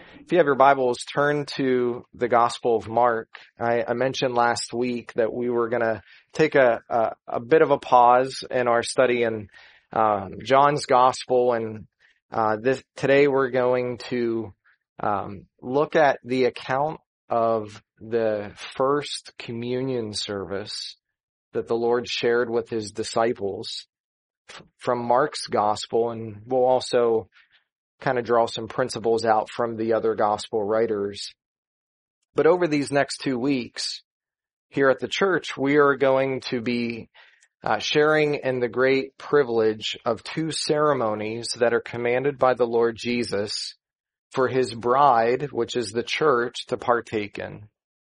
If you have your Bibles, turn to the Gospel of Mark. I mentioned last week that we were going to take a bit of a pause in our study in John's Gospel, and today we're going to look at the account of the first communion service that the Lord shared with his disciples from Mark's Gospel, and we'll also kind of draw some principles out from the other gospel writers. But over these next 2 weeks here at the church, we are going to be sharing in the great privilege of 2 ceremonies that are commanded by the Lord Jesus for his bride, which is the church, to partake in.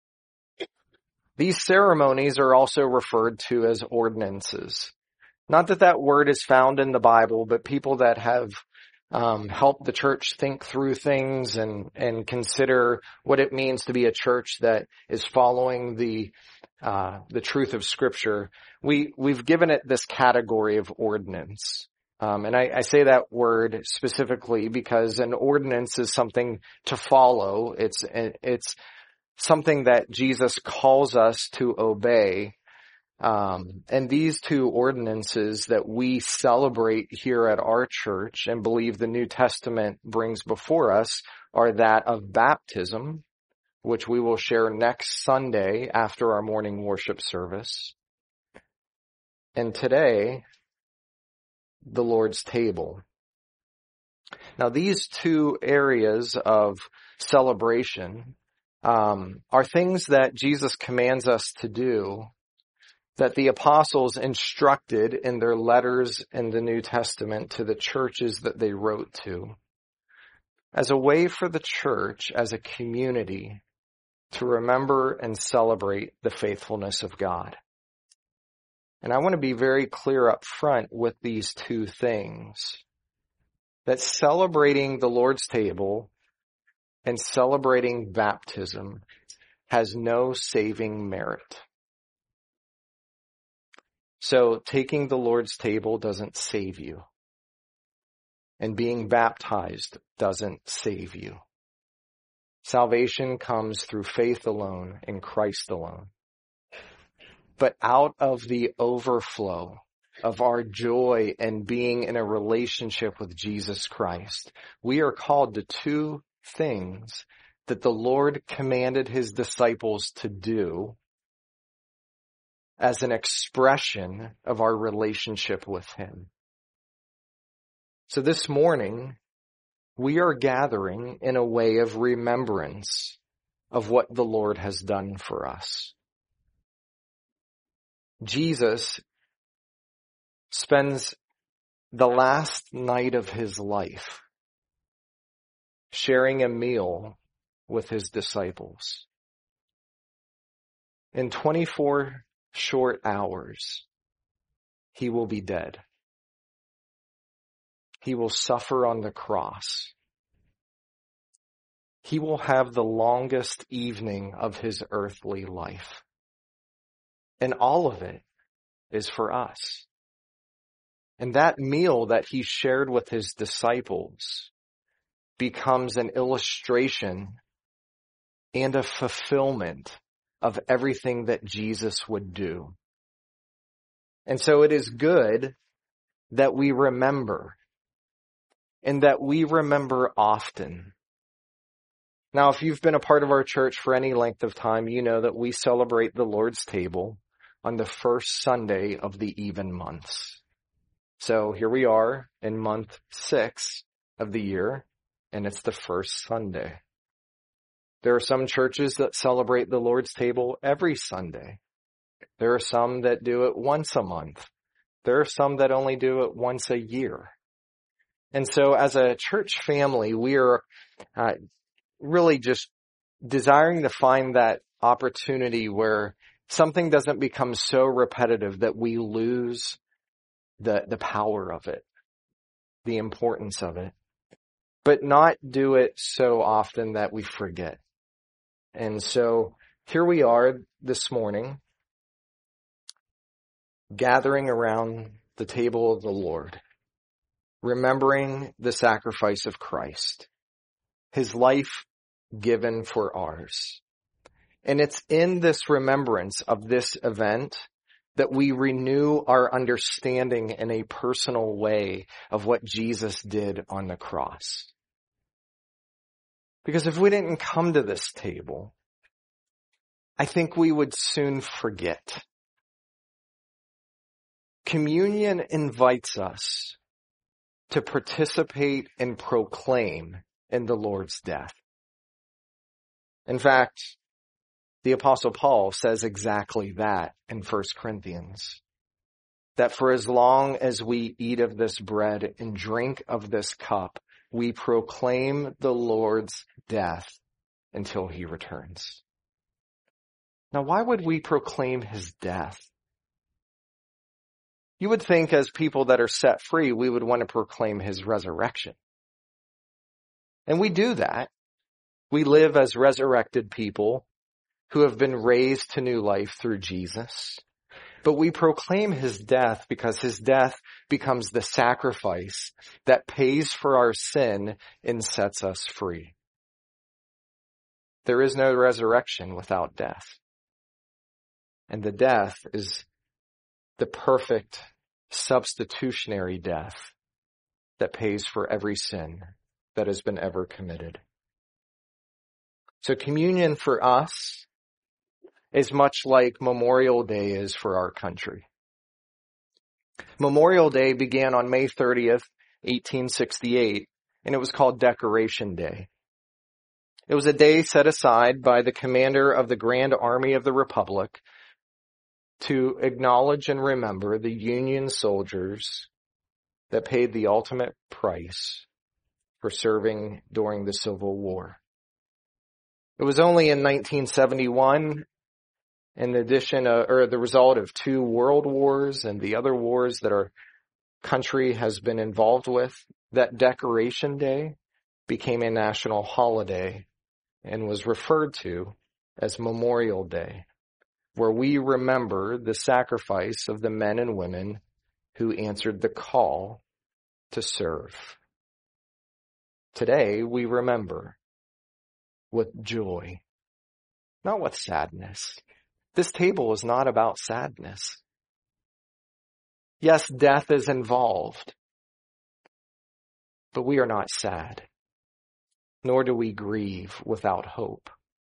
These ceremonies are also referred to as ordinances. Not that that word is found in the Bible, but people that have help the church think through things and consider what it means to be a church that is following the truth of Scripture. We've given it this category of ordinance. And I say that word specifically because an ordinance is something to follow. It's something that Jesus calls us to obey. And these 2 ordinances that we celebrate here at our church and believe the New Testament brings before us are that of baptism, which we will share next Sunday after our morning worship service. And today, the Lord's table. Now, these 2 areas of celebration are things that Jesus commands us to do, that the apostles instructed in their letters in the New Testament to the churches that they wrote to, as a way for the church as a community to remember and celebrate the faithfulness of God. And I want to be very clear up front with these 2 things, that celebrating the Lord's table and celebrating baptism has no saving merit. So taking the Lord's table doesn't save you. And being baptized doesn't save you. Salvation comes through faith alone in Christ alone. But out of the overflow of our joy and being in a relationship with Jesus Christ, we are called to 2 things that the Lord commanded his disciples to do as an expression of our relationship with him. So this morning, we are gathering in a way of remembrance of what the Lord has done for us. Jesus spends the last night of his life sharing a meal with his disciples. In 24 short hours, he will be dead. He will suffer on the cross. He will have the longest evening of his earthly life. And all of it is for us. And that meal that he shared with his disciples becomes an illustration and a fulfillment of everything that Jesus would do. And so it is good that we remember, and that we remember often. Now, if you've been a part of our church for any length of time, you know that we celebrate the Lord's table on the first Sunday of the even months. So here we are in month 6 of the year, and it's the first Sunday. There are some churches that celebrate the Lord's table every Sunday. There are some that do it once a month. There are some that only do it once a year. And so as a church family, we are really just desiring to find that opportunity where something doesn't become so repetitive that we lose the power of it, the importance of it, but not do it so often that we forget. And so here we are this morning, gathering around the table of the Lord, remembering the sacrifice of Christ, his life given for ours. And it's in this remembrance of this event that we renew our understanding in a personal way of what Jesus did on the cross. Because if we didn't come to this table, I think we would soon forget. Communion invites us to participate and proclaim in the Lord's death. In fact, the Apostle Paul says exactly that in 1 Corinthians. That for as long as we eat of this bread and drink of this cup, we proclaim the Lord's death until he returns. Now, why would we proclaim his death? You would think as people that are set free, we would want to proclaim his resurrection. And we do that. We live as resurrected people who have been raised to new life through Jesus. But we proclaim his death because his death becomes the sacrifice that pays for our sin and sets us free. There is no resurrection without death. And the death is the perfect substitutionary death that pays for every sin that has been ever committed. So communion for us is much like Memorial Day is for our country. Memorial Day began on May 30th, 1868, and it was called Decoration Day. It was a day set aside by the commander of the Grand Army of the Republic to acknowledge and remember the Union soldiers that paid the ultimate price for serving during the Civil War. It was only in 1971, in addition, or the result of 2 world wars and the other wars that our country has been involved with, that Decoration Day became a national holiday and was referred to as Memorial Day, where we remember the sacrifice of the men and women who answered the call to serve. Today, we remember with joy, not with sadness. This table is not about sadness. Yes, death is involved, but we are not sad, nor do we grieve without hope.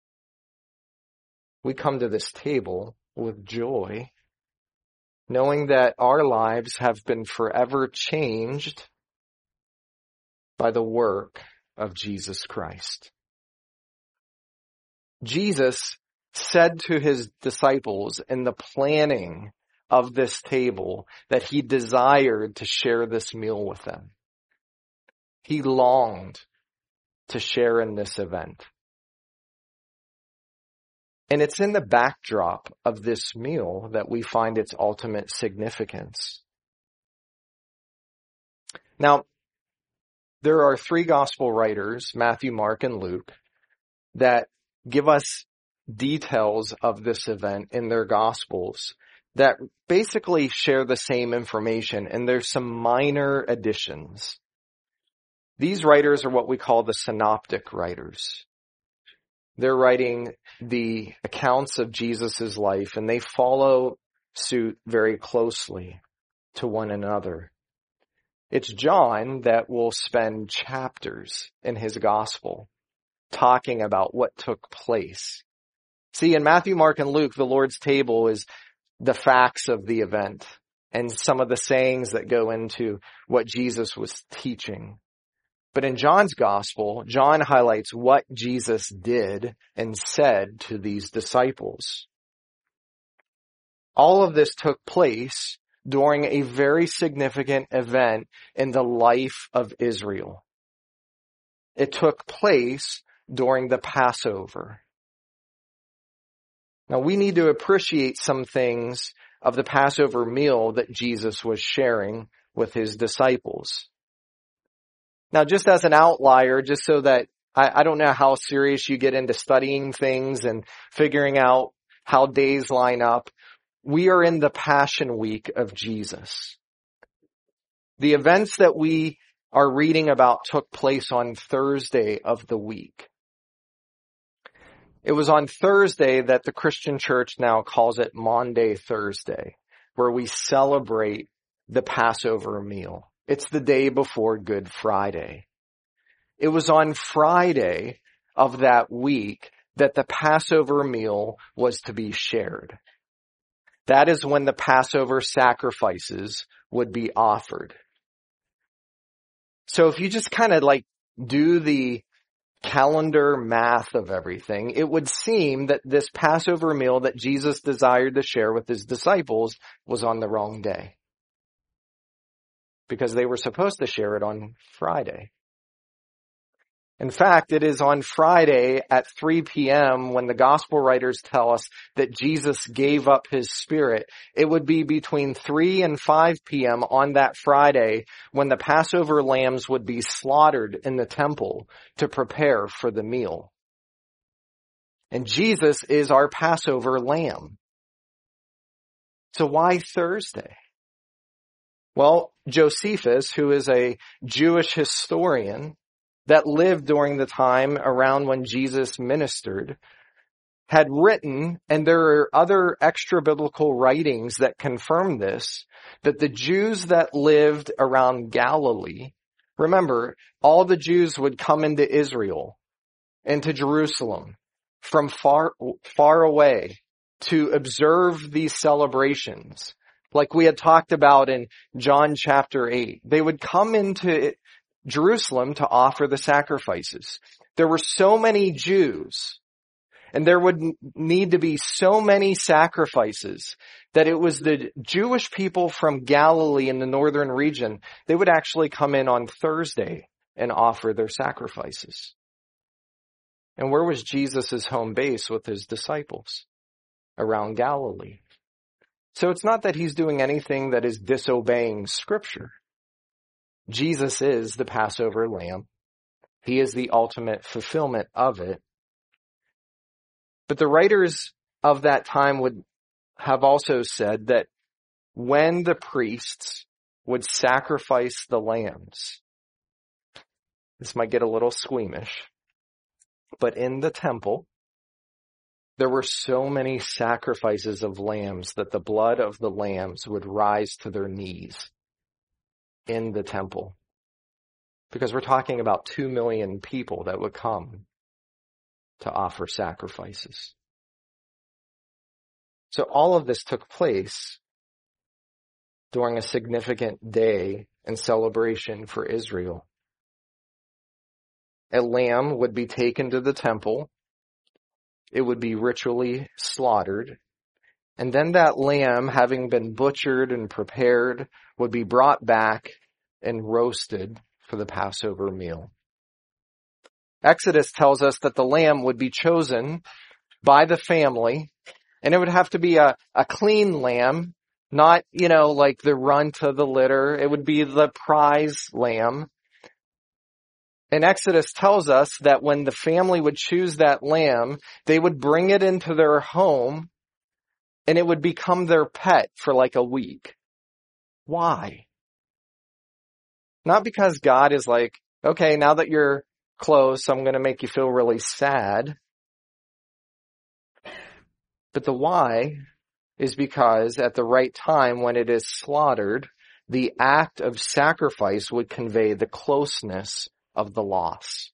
We come to this table with joy, knowing that our lives have been forever changed by the work of Jesus Christ. Jesus said to his disciples in the planning of this table that he desired to share this meal with them. He longed to share in this event. And it's in the backdrop of this meal that we find its ultimate significance. Now, there are 3 gospel writers, Matthew, Mark, and Luke, that give us details of this event in their gospels that basically share the same information, and there's some minor additions. These writers are what we call the synoptic writers. They're writing the accounts of Jesus' life, and they follow suit very closely to one another. It's John that will spend chapters in his gospel talking about what took place. See, in Matthew, Mark, and Luke, the Lord's table is the facts of the event and some of the sayings that go into what Jesus was teaching. But in John's gospel, John highlights what Jesus did and said to these disciples. All of this took place during a very significant event in the life of Israel. It took place during the Passover. Now, we need to appreciate some things of the Passover meal that Jesus was sharing with his disciples. Now, just as an outlier, just so that I don't know how serious you get into studying things and figuring out how days line up, we are in the Passion Week of Jesus. The events that we are reading about took place on Thursday of the week. It was on Thursday that the Christian church now calls it Maundy Thursday, where we celebrate the Passover meal. It's the day before Good Friday. It was on Friday of that week that the Passover meal was to be shared. That is when the Passover sacrifices would be offered. So if you just kind of like do the calendar math of everything, it would seem that this Passover meal that Jesus desired to share with his disciples was on the wrong day, because they were supposed to share it on Friday. In fact, it is on Friday at 3 p.m. when the gospel writers tell us that Jesus gave up his spirit. It would be between 3 and 5 p.m. on that Friday when the Passover lambs would be slaughtered in the temple to prepare for the meal. And Jesus is our Passover lamb. So why Thursday? Well, Josephus, who is a Jewish historian that lived during the time around when Jesus ministered, had written, and there are other extra biblical writings that confirm this, that the Jews that lived around Galilee, remember, all the Jews would come into Israel, into Jerusalem, from far away to observe these celebrations. Like we had talked about in John chapter 8. They would come into Jerusalem to offer the sacrifices. There were so many Jews, and there would need to be so many sacrifices, that it was the Jewish people from Galilee in the northern region, they would actually come in on Thursday and offer their sacrifices. And where was Jesus' home base with his disciples? Around Galilee. So it's not that he's doing anything that is disobeying Scripture. Jesus is the Passover lamb. He is the ultimate fulfillment of it. But the writers of that time would have also said that when the priests would sacrifice the lambs, this might get a little squeamish, but in the temple, there were so many sacrifices of lambs that the blood of the lambs would rise to their knees in the temple. Because we're talking about 2 million people that would come to offer sacrifices. So all of this took place during a significant day and celebration for Israel. A lamb would be taken to the temple. It would be ritually slaughtered. And then that lamb, having been butchered and prepared, would be brought back and roasted for the Passover meal. Exodus tells us that the lamb would be chosen by the family, and it would have to be a clean lamb, not, like the runt of the litter. It would be the prize lamb. And Exodus tells us that when the family would choose that lamb, they would bring it into their home, and it would become their pet for like a week. Why? Not because God is like, okay, now that you're close, I'm going to make you feel really sad. But the why is because at the right time when it is slaughtered, the act of sacrifice would convey the closeness of the loss.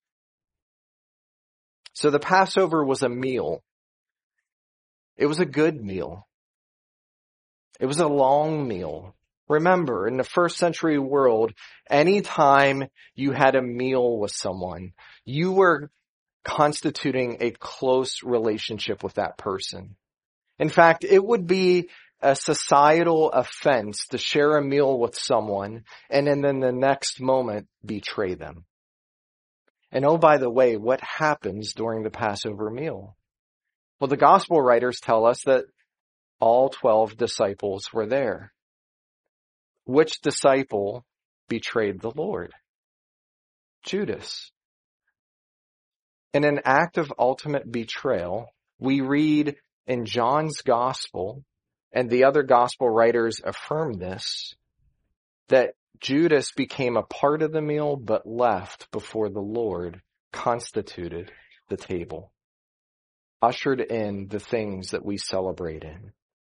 So the Passover was a meal. It was a good meal. It was a long meal. Remember, in the first century world, anytime you had a meal with someone, you were constituting a close relationship with that person. In fact, it would be a societal offense to share a meal with someone and then the next moment betray them. And oh, by the way, what happens during the Passover meal? Well, the gospel writers tell us that all 12 disciples were there. Which disciple betrayed the Lord? Judas. In an act of ultimate betrayal, we read in John's gospel, and the other gospel writers affirm this, that Judas became a part of the meal but left before the Lord constituted the table. ushered in the things that we celebrate in.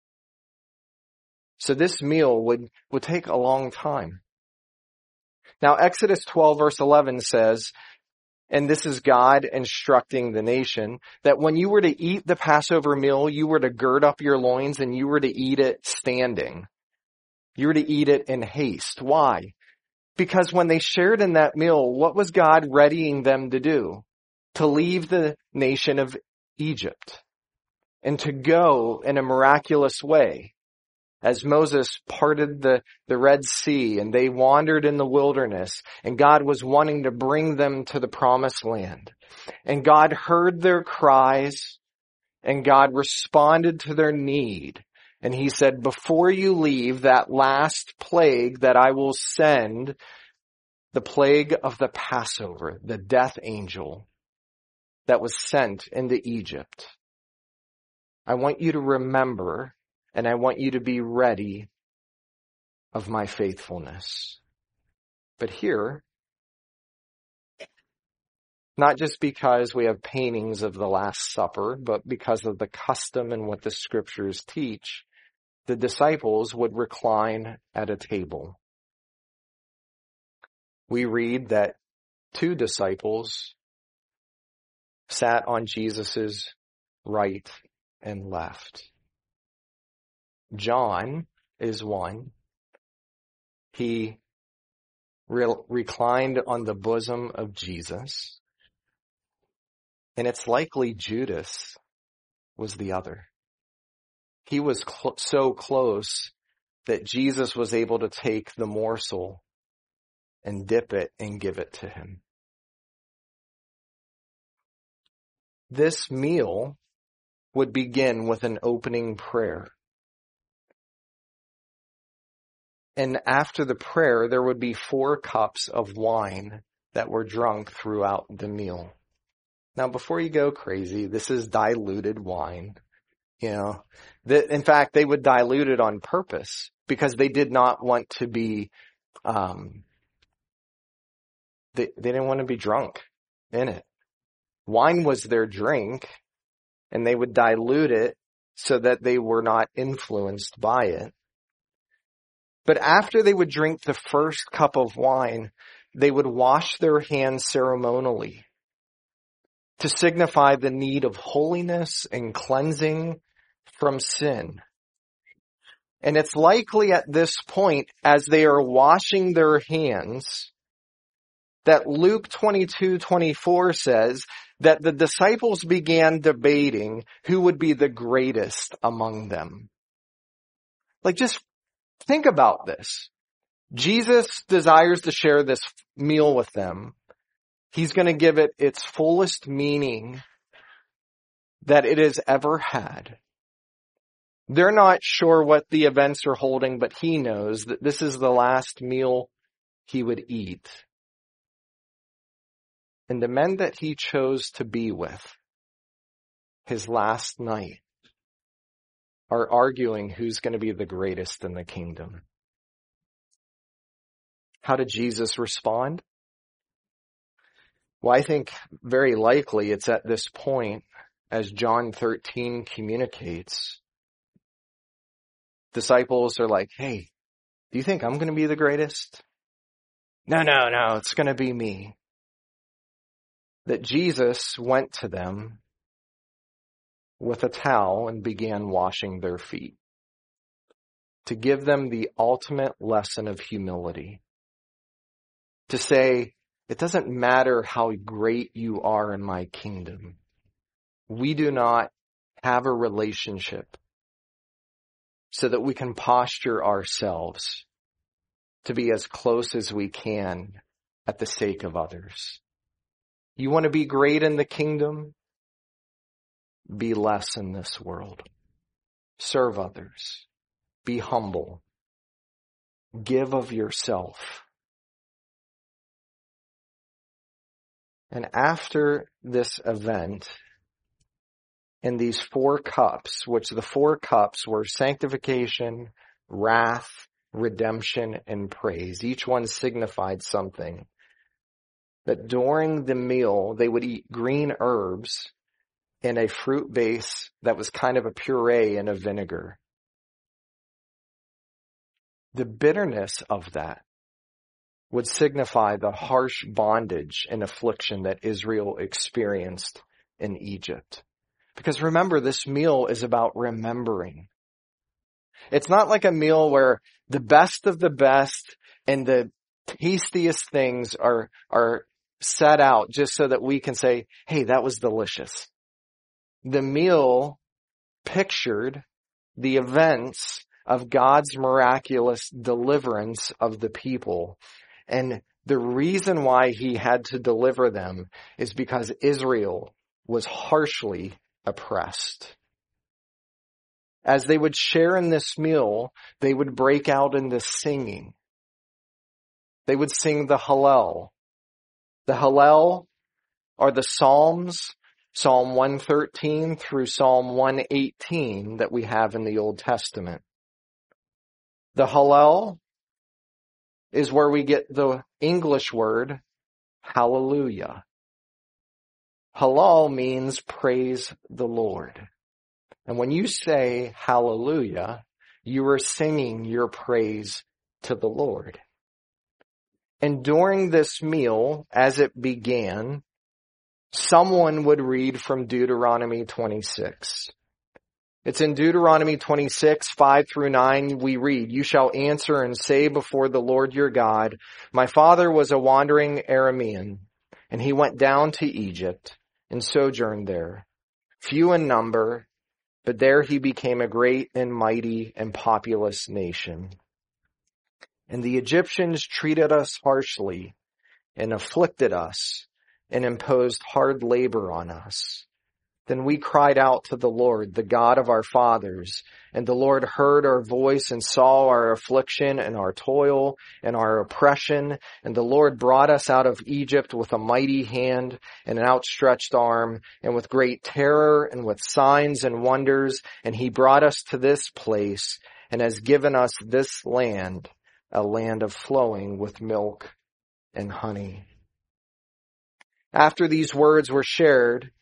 So this meal would take a long time. Now, Exodus 12 verse 11 says, and this is God instructing the nation, that when you were to eat the Passover meal, you were to gird up your loins and you were to eat it standing. You were to eat it in haste. Why? Because when they shared in that meal, what was God readying them to do? To leave the nation of Egypt and to go in a miraculous way. As Moses parted the Red Sea and they wandered in the wilderness, and God was wanting to bring them to the promised land. And God heard their cries and God responded to their need. And he said, before you leave, that last plague that I will send, the plague of the Passover, the death angel that was sent into Egypt, I want you to remember and I want you to be ready of my faithfulness. But here, not just because we have paintings of the Last Supper, but because of the custom and what the scriptures teach, the disciples would recline at a table. We read that 2 disciples sat on Jesus' right and left. John is one. He reclined on the bosom of Jesus. And it's likely Judas was the other. He was so close that Jesus was able to take the morsel and dip it and give it to him. This meal would begin with an opening prayer. And after the prayer, there would be 4 cups of wine that were drunk throughout the meal. Now, before you go crazy, this is diluted wine. In fact, they would dilute it on purpose because they did not want to be, they didn't want to be drunk in it. Wine was their drink, and they would dilute it so that they were not influenced by it. But after they would drink the first cup of wine, they would wash their hands ceremonially to signify the need of holiness and cleansing from sin. And it's likely at this point, as they are washing their hands, that Luke 22:24 says that the disciples began debating who would be the greatest among them. Just think about this. Jesus desires to share this meal with them. He's going to give it its fullest meaning that it has ever had. They're not sure what the events are holding, but he knows that this is the last meal he would eat. And the men that he chose to be with his last night are arguing who's going to be the greatest in the kingdom. How did Jesus respond? Well, I think very likely it's at this point, as John 13 communicates, disciples are like, hey, do you think I'm going to be the greatest? No, it's going to be me. That Jesus went to them with a towel and began washing their feet to give them the ultimate lesson of humility. To say, it doesn't matter how great you are in my kingdom. We do not have a relationship so that we can posture ourselves to be as close as we can at the sake of others. You want to be great in the kingdom? Be less in this world. Serve others. Be humble. Give of yourself. And after this event, in these 4 cups, which the 4 cups were sanctification, wrath, redemption, and praise. Each one signified something. That during the meal, they would eat green herbs in a fruit base that was kind of a puree in a vinegar. The bitterness of that would signify the harsh bondage and affliction that Israel experienced in Egypt. Because remember, this meal is about remembering. It's not like a meal where the best of the best and the tastiest things are set out just so that we can say, hey, that was delicious. The meal pictured the events of God's miraculous deliverance of the people. And the reason why he had to deliver them is because Israel was harshly oppressed. As they would share in this meal, they would break out into singing. They would sing the Hallel. The Hallel are the Psalms, Psalm 113 through Psalm 118 that we have in the Old Testament. The Hallel is where we get the English word hallelujah. Hallel means praise the Lord. And when you say hallelujah, you are singing your praise to the Lord. And during this meal, as it began, someone would read from Deuteronomy 26. It's in Deuteronomy 26, 5 through 9, we read, "You shall answer and say before the Lord your God, my father was a wandering Aramean, and he went down to Egypt and sojourned there, few in number, but there he became a great and mighty and populous nation. And the Egyptians treated us harshly and afflicted us and imposed hard labor on us. Then we cried out to the Lord, the God of our fathers, and the Lord heard our voice and saw our affliction and our toil and our oppression. And the Lord brought us out of Egypt with a mighty hand and an outstretched arm and with great terror and with signs and wonders. And he brought us to this place and has given us this land, a land of flowing with milk and honey." After these words were shared,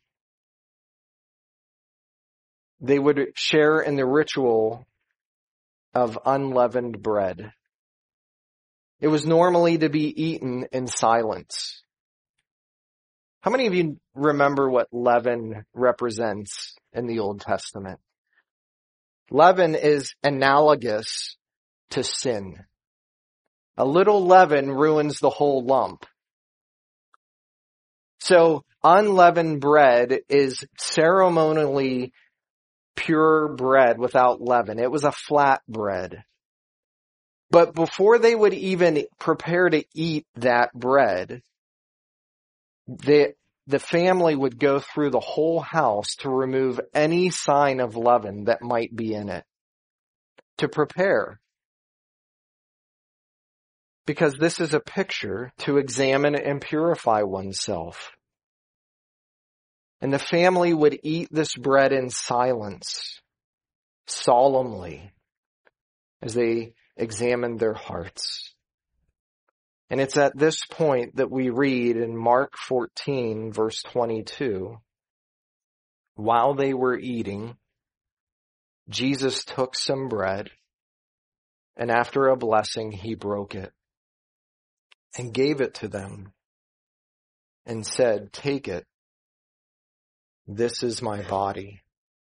they would share in the ritual of unleavened bread. It was normally to be eaten in silence. How many of you remember what leaven represents in the Old Testament? Leaven is analogous to sin. A little leaven ruins the whole lump. So unleavened bread is ceremonially pure bread without leaven. It was a flat bread. But before they would even prepare to eat that bread, the family would go through the whole house to remove any sign of leaven that might be in it, to prepare. Because this is a picture to examine and purify oneself. And the family would eat this bread in silence, solemnly, as they examined their hearts. And it's at this point that we read in Mark 14, verse 22, while they were eating, Jesus took some bread, and after a blessing, he broke it and gave it to them and said, "Take it. This is my body."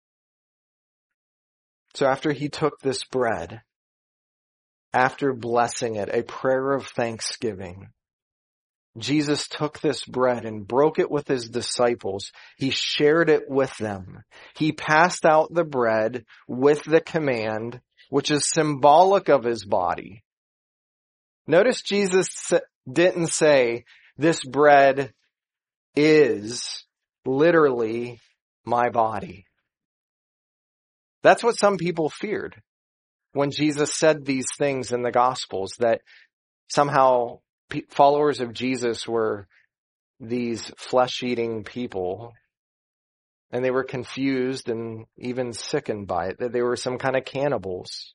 So after he took this bread, after blessing it, a prayer of thanksgiving, Jesus took this bread and broke it with his disciples. He shared it with them. He passed out the bread with the command, which is symbolic of his body. Notice Jesus didn't say, "This bread is literally my body." That's what some people feared when Jesus said these things in the Gospels, that somehow followers of Jesus were these flesh-eating people, and they were confused and even sickened by it, that they were some kind of cannibals.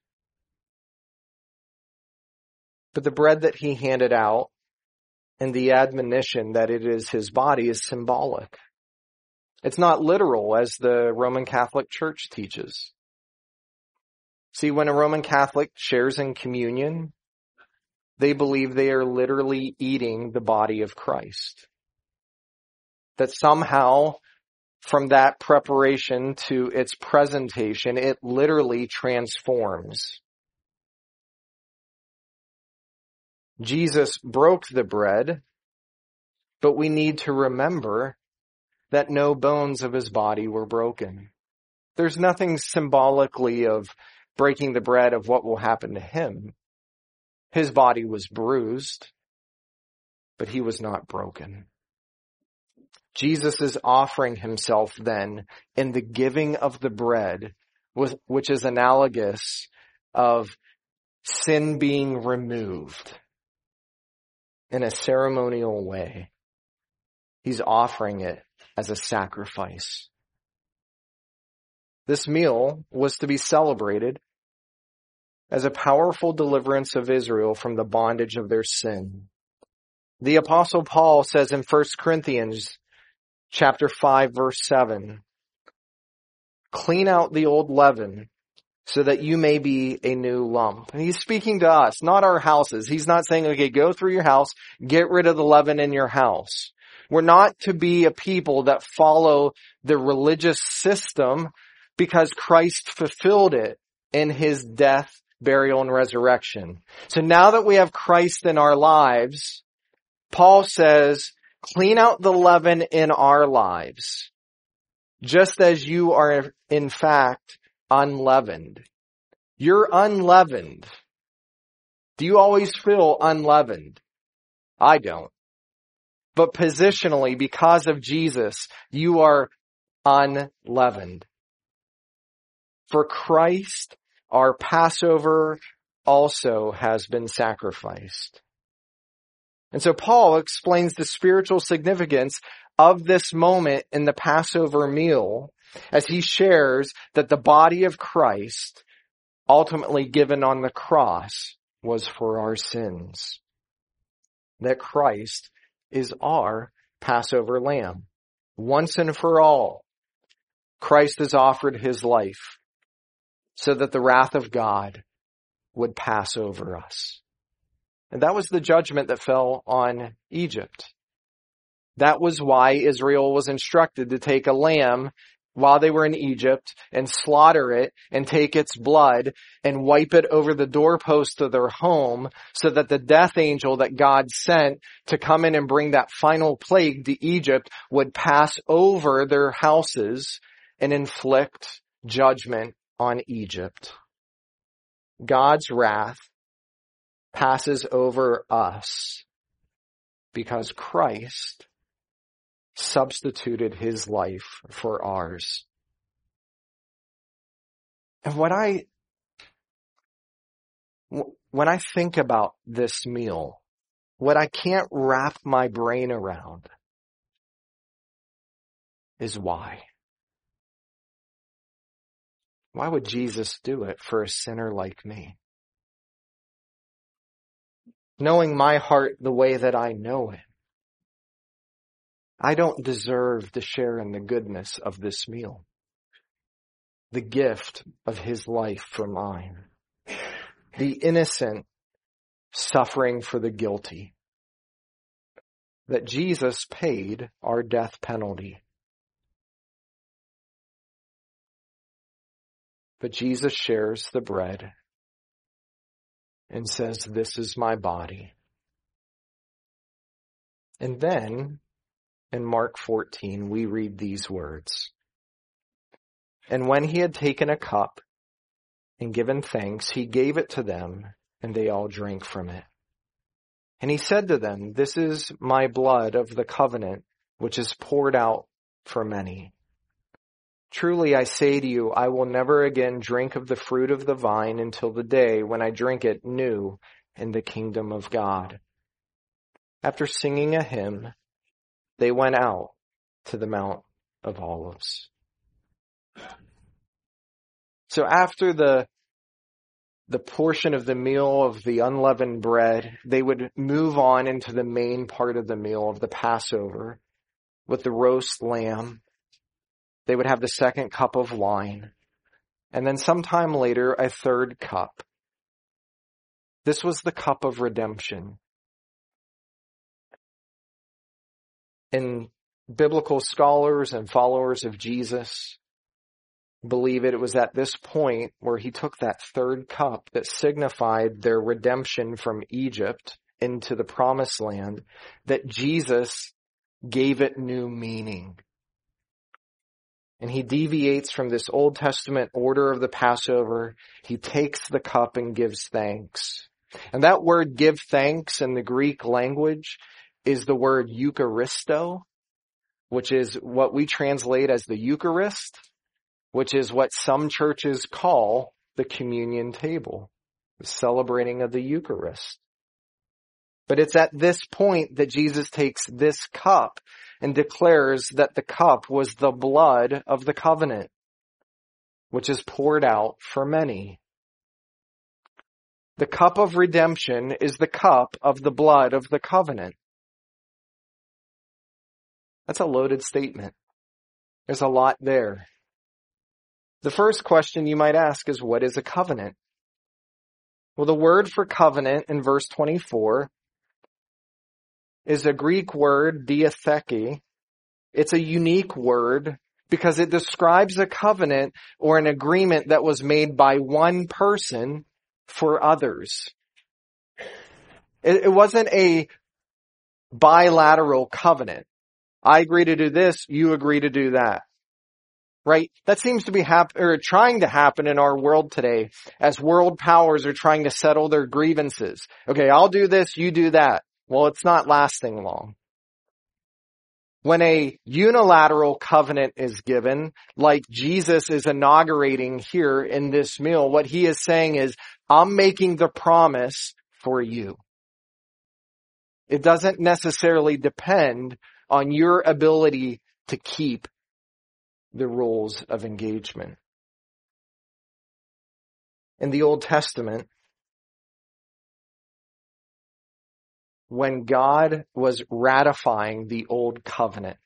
But the bread that he handed out and the admonition that it is his body is symbolic. It's not literal as the Roman Catholic Church teaches. See, when a Roman Catholic shares in communion, they believe they are literally eating the body of Christ. That somehow, from that preparation to its presentation, it literally transforms. Jesus broke the bread, but we need to remember that no bones of his body were broken. There's nothing symbolically of breaking the bread of what will happen to him. His body was bruised, but he was not broken. Jesus is offering himself then in the giving of the bread, which is analogous of sin being removed in a ceremonial way. He's offering it as a sacrifice. This meal was to be celebrated as a powerful deliverance of Israel from the bondage of their sin. The Apostle Paul says in 1 Corinthians chapter 5, verse 7, clean out the old leaven so that you may be a new lump. And he's speaking to us, not our houses. He's not saying, okay, go through your house, get rid of the leaven in your house. We're not to be a people that follow the religious system because Christ fulfilled it in his death, burial, and resurrection. So now that we have Christ in our lives, Paul says, clean out the leaven in our lives, just as you are in fact unleavened. You're unleavened. Do you always feel unleavened? I don't. But positionally, because of Jesus, you are unleavened. For Christ, our Passover also has been sacrificed. And so Paul explains the spiritual significance of this moment in the Passover meal as he shares that the body of Christ, ultimately given on the cross, was for our sins. That Christ is our Passover lamb. Once and for all, Christ has offered his life so that the wrath of God would pass over us. And that was the judgment that fell on Egypt. That was why Israel was instructed to take a lamb while they were in Egypt and slaughter it and take its blood and wipe it over the doorpost of their home so that the death angel that God sent to come in and bring that final plague to Egypt would pass over their houses and inflict judgment on Egypt. God's wrath passes over us because Christ substituted his life for ours. And when I think about this meal, what I can't wrap my brain around is why. Why would Jesus do it for a sinner like me? Knowing my heart the way that I know it, I don't deserve to share in the goodness of this meal. The gift of his life for mine. The innocent suffering for the guilty. That Jesus paid our death penalty. But Jesus shares the bread and says, this is my body. And then, in Mark 14, we read these words. And when he had taken a cup and given thanks, he gave it to them, and they all drank from it. And he said to them, this is my blood of the covenant, which is poured out for many. Truly I say to you, I will never again drink of the fruit of the vine until the day when I drink it new in the kingdom of God. After singing a hymn, they went out to the Mount of Olives. So after the portion of the meal of the unleavened bread, they would move on into the main part of the meal of the Passover with the roast lamb They would have the second cup of wine. And then sometime later, a third cup. This was the cup of redemption. And biblical scholars and followers of Jesus believe it was at this point where he took that third cup that signified their redemption from Egypt into the promised land, that Jesus gave it new meaning. And he deviates from this Old Testament order of the Passover. He takes the cup and gives thanks. And that word give thanks in the Greek language is the word Eucharisto, which is what we translate as the Eucharist, which is what some churches call the communion table, the celebrating of the Eucharist. But it's at this point that Jesus takes this cup and declares that the cup was the blood of the covenant, which is poured out for many. The cup of redemption is the cup of the blood of the covenant. That's a loaded statement. There's a lot there. The first question you might ask is, what is a covenant? Well, the word for covenant in verse 24 is a Greek word, diatheke. It's a unique word because it describes a covenant or an agreement that was made by one person for others. It wasn't a bilateral covenant. I agree to do this, you agree to do that. Right? That seems to be trying to happen in our world today as world powers are trying to settle their grievances. Okay, I'll do this, you do that. Well, it's not lasting long. When a unilateral covenant is given, like Jesus is inaugurating here in this meal, what he is saying is, I'm making the promise for you. It doesn't necessarily depend on your ability to keep the rules of engagement. In the Old Testament, when God was ratifying the old covenant,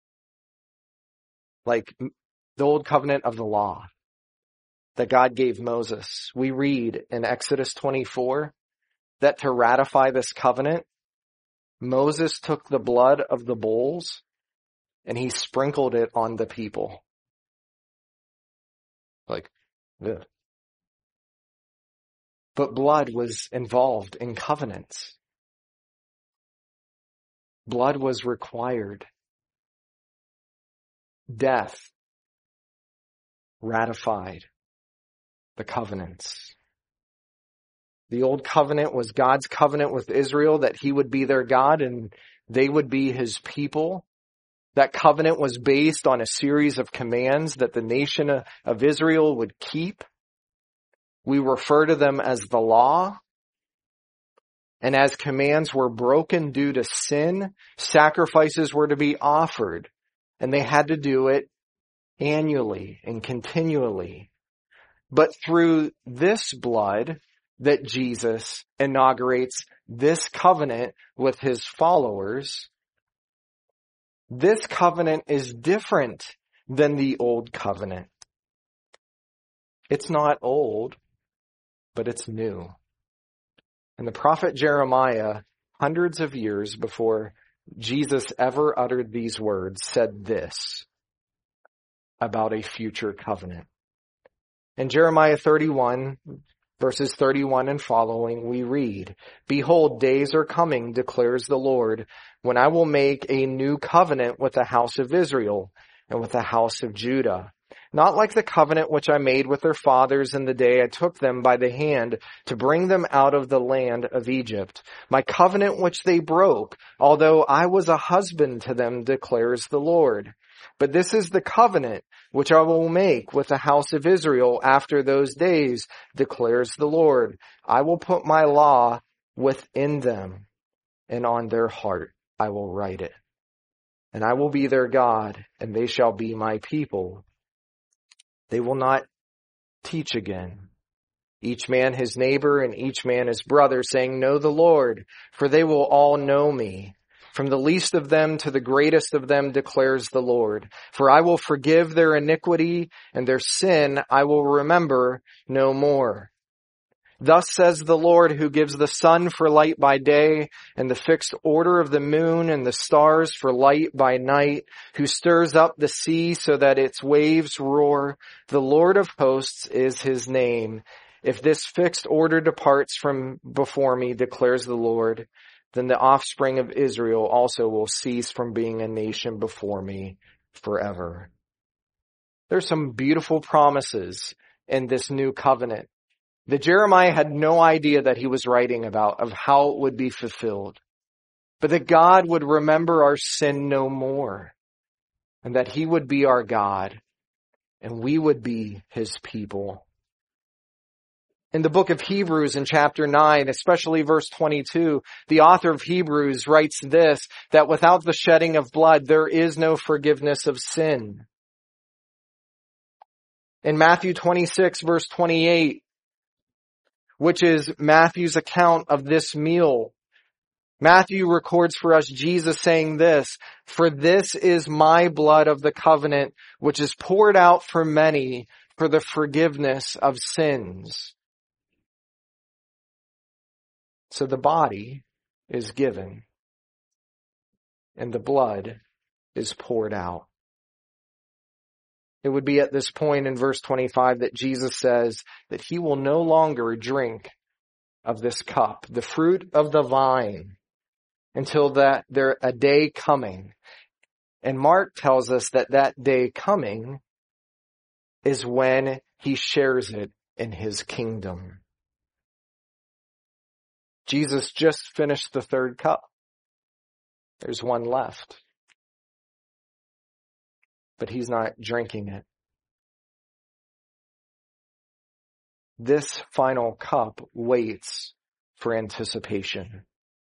like the old covenant of the law that God gave Moses, we read in Exodus 24 that to ratify this covenant, Moses took the blood of the bulls and he sprinkled it on the people. Like, ugh. But blood was involved in covenants. Blood was required. Death ratified the covenants. The old covenant was God's covenant with Israel, that he would be their God and they would be his people. That covenant was based on a series of commands that the nation of Israel would keep. We refer to them as the law. And as commands were broken due to sin, sacrifices were to be offered. And they had to do it annually and continually. But through this blood that Jesus inaugurates this covenant with his followers, this covenant is different than the old covenant. It's not old, but it's new. And the prophet Jeremiah, hundreds of years before Jesus ever uttered these words, said this about a future covenant. In Jeremiah 31, verses 31 and following, we read, "Behold, days are coming, declares the Lord, when I will make a new covenant with the house of Israel and with the house of Judah. Not like the covenant which I made with their fathers in the day I took them by the hand to bring them out of the land of Egypt. My covenant which they broke, although I was a husband to them, declares the Lord. But this is the covenant which I will make with the house of Israel after those days, declares the Lord. I will put my law within them, and on their heart I will write it. And I will be their God, and they shall be my people. They will not teach again, each man his neighbor and each man his brother, saying, Know the Lord, for they will all know me, from the least of them to the greatest of them, declares the Lord. For I will forgive their iniquity, and their sin I will remember no more. Thus says the Lord, who gives the sun for light by day, and the fixed order of the moon and the stars for light by night, who stirs up the sea so that its waves roar. The Lord of hosts is his name. If this fixed order departs from before me, declares the Lord, then the offspring of Israel also will cease from being a nation before me forever. There's some beautiful promises in this new covenant that Jeremiah had no idea that he was writing about, of how it would be fulfilled. But that God would remember our sin no more, and that he would be our God, and we would be his people. In the book of Hebrews in chapter 9, especially verse 22, the author of Hebrews writes this, that without the shedding of blood, there is no forgiveness of sin. In Matthew 26, verse 28, which is Matthew's account of this meal, Matthew records for us Jesus saying this, for this is my blood of the covenant, which is poured out for many for the forgiveness of sins. So the body is given and the blood is poured out. It would be at this point in verse 25 that Jesus says that he will no longer drink of this cup, the fruit of the vine, until that there a day coming. And Mark tells us that that day coming is when he shares it in his kingdom. Jesus just finished the third cup. There's one left. But he's not drinking it. This final cup waits for anticipation.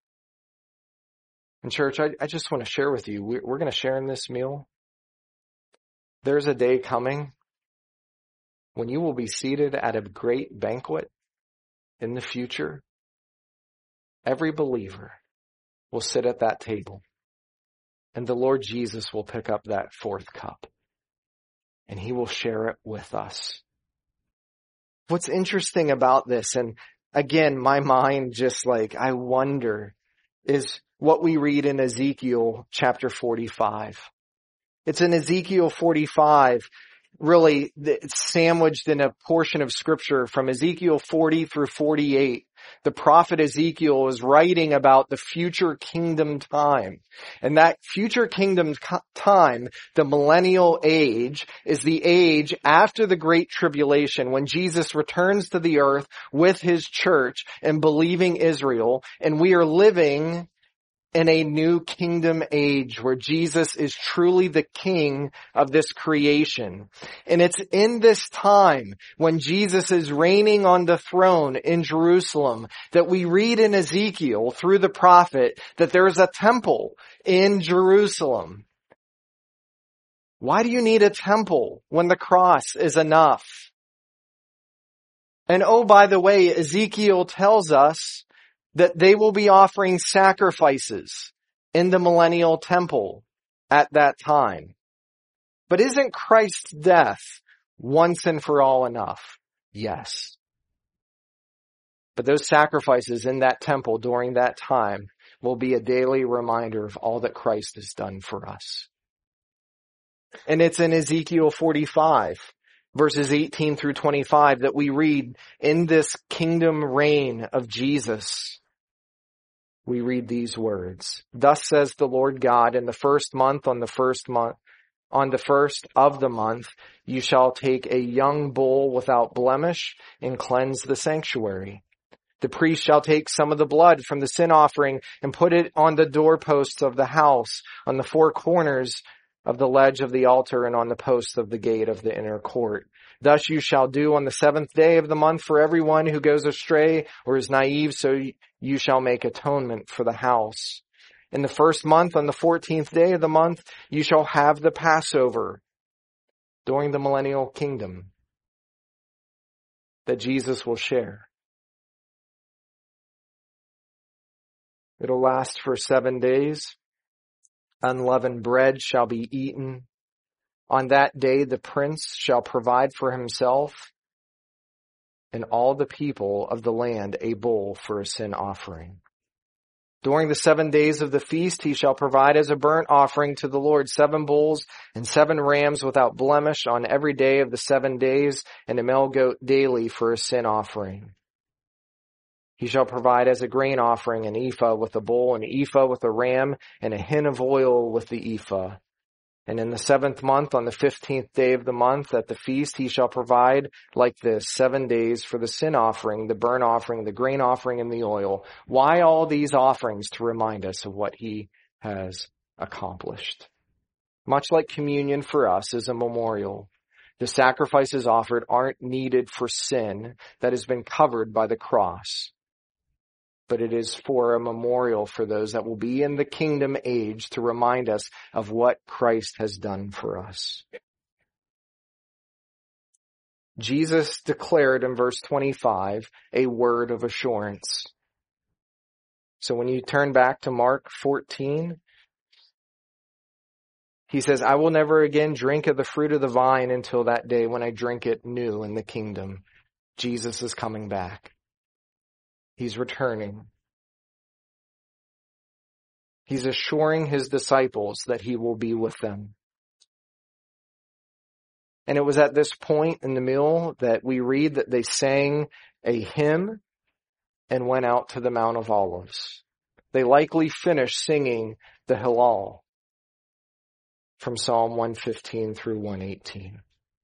And church, I just want to share with you, we're going to share in this meal. There's a day coming when you will be seated at a great banquet in the future. Every believer will sit at that table, and the Lord Jesus will pick up that fourth cup, and he will share it with us. What's interesting about this, and again, my mind just I wonder, is what we read in Ezekiel chapter 45. It's in Ezekiel 45, really, it's sandwiched in a portion of scripture from Ezekiel 40 through 48. The prophet Ezekiel is writing about the future kingdom time. And that future kingdom time, the millennial age, is the age after the Great Tribulation, when Jesus returns to the earth with his church and believing Israel, and we are living in a new kingdom age where Jesus is truly the king of this creation. And it's in this time when Jesus is reigning on the throne in Jerusalem that we read in Ezekiel through the prophet that there is a temple in Jerusalem. Why do you need a temple when the cross is enough? And oh, by the way, Ezekiel tells us that they will be offering sacrifices in the millennial temple at that time. But isn't Christ's death once and for all enough? Yes. But those sacrifices in that temple during that time will be a daily reminder of all that Christ has done for us. And it's in Ezekiel 45, verses 18 through 25, that we read, in this kingdom reign of Jesus, we read these words. Thus says the Lord God, in the first month, on the first of the month, you shall take a young bull without blemish and cleanse the sanctuary. The priest shall take some of the blood from the sin offering and put it on the doorposts of the house, on the four corners of the ledge of the altar, and on the posts of the gate of the inner court. Thus you shall do on the seventh day of the month for everyone who goes astray or is naive, so you shall make atonement for the house. In the first month, on the 14th day of the month, you shall have the Passover during the millennial kingdom that Jesus will share. It'll last for 7 days. Unleavened bread shall be eaten. On that day the prince shall provide for himself and all the people of the land a bull for a sin offering. During the 7 days of the feast, he shall provide as a burnt offering to the Lord 7 bulls and 7 rams without blemish on every day of the 7 days, and a male goat daily for a sin offering. He shall provide as a grain offering an ephah with a bull, an ephah with a ram, and a hin of oil with the ephah. And in the 7th month, on the 15th day of the month, at the feast, he shall provide like this 7 days for the sin offering, the burnt offering, the grain offering, and the oil. Why all these offerings? To remind us of what he has accomplished. Much like communion for us is a memorial. The sacrifices offered aren't needed for sin that has been covered by the cross, but it is for a memorial for those that will be in the kingdom age to remind us of what Christ has done for us. Jesus declared in verse 25 a word of assurance. So when you turn back to Mark 14, he says, I will never again drink of the fruit of the vine until that day when I drink it new in the kingdom. Jesus is coming back. He's returning. He's assuring his disciples that he will be with them. And it was at this point in the meal that we read that they sang a hymn and went out to the Mount of Olives. They likely finished singing the Hallel from Psalm 115 through 118.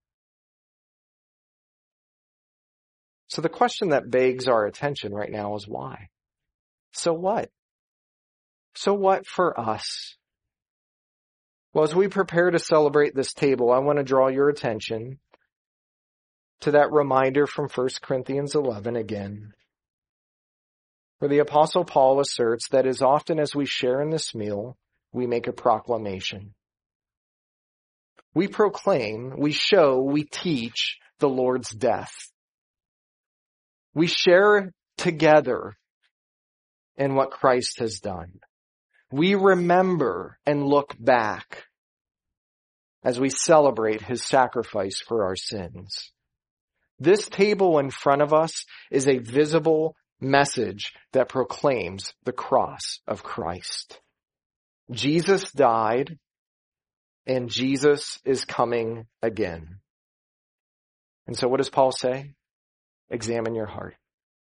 So the question that begs our attention right now is why? So what? So what for us? Well, as we prepare to celebrate this table, I want to draw your attention to that reminder from 1 Corinthians 11 again, where the Apostle Paul asserts that as often as we share in this meal, we make a proclamation. We proclaim, we show, we teach the Lord's death. We share together in what Christ has done. We remember and look back as we celebrate his sacrifice for our sins. This table in front of us is a visible message that proclaims the cross of Christ. Jesus died and Jesus is coming again. And so what does Paul say? Examine your heart.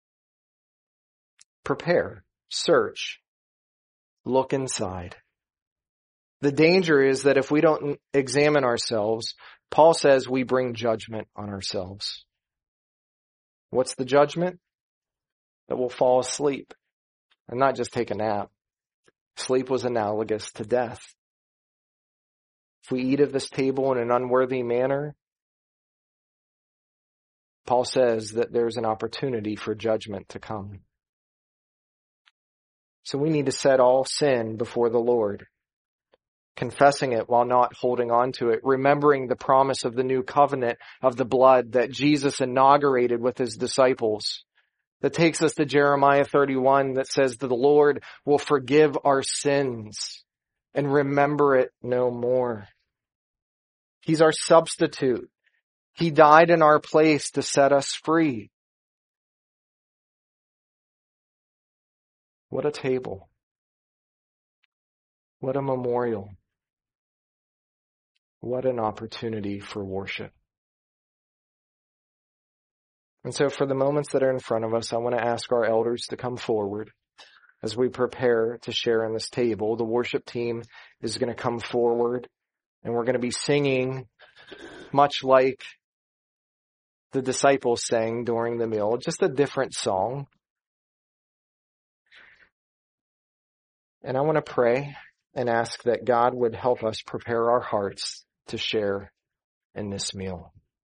Prepare, search, look inside. The danger is that if we don't examine ourselves, Paul says we bring judgment on ourselves. What's the judgment? That we'll fall asleep and not just take a nap. Sleep was analogous to death. If we eat of this table in an unworthy manner, Paul says that there's an opportunity for judgment to come. So we need to set all sin before the Lord, confessing it while not holding on to it, remembering the promise of the new covenant of the blood that Jesus inaugurated with his disciples. That takes us to Jeremiah 31 that says that the Lord will forgive our sins and remember it no more. He's our substitute. He died in our place to set us free. What a table. What a memorial. What an opportunity for worship. And so for the moments that are in front of us, I want to ask our elders to come forward as we prepare to share in this table. The worship team is going to come forward and we're going to be singing much like the disciples sang during the meal, just a different song. And I want to pray and ask that God would help us prepare our hearts to share in this meal.